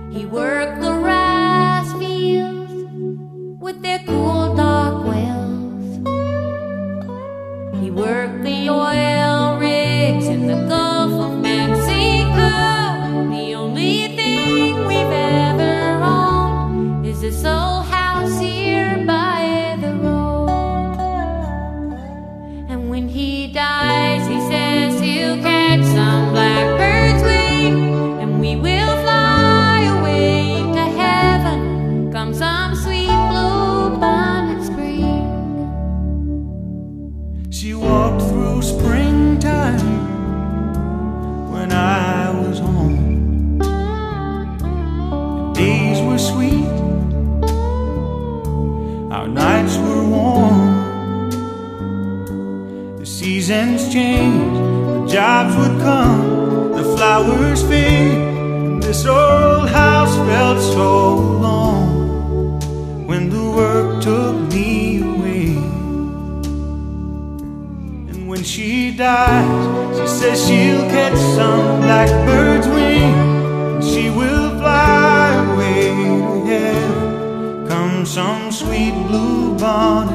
He worked the rice fields with their cool dark wells. He worked the oil rigs in the Gulf of Mexico. The only thing we've ever owned is this old house here by the road. And when he dies, he says he'll catch some blackbird's wing, and we will fly away to heaven come some sweet blue bonnet spring. She walked through springtime when I was home. The days were sweet, our nights were warm. The seasons changed, the jobs would come, the flowers fade, and this old house felt so alone when the work took me away. And when she dies, she says she'll catch some blackbird's wing, and she will fly away to heaven come some sweet blue bonnet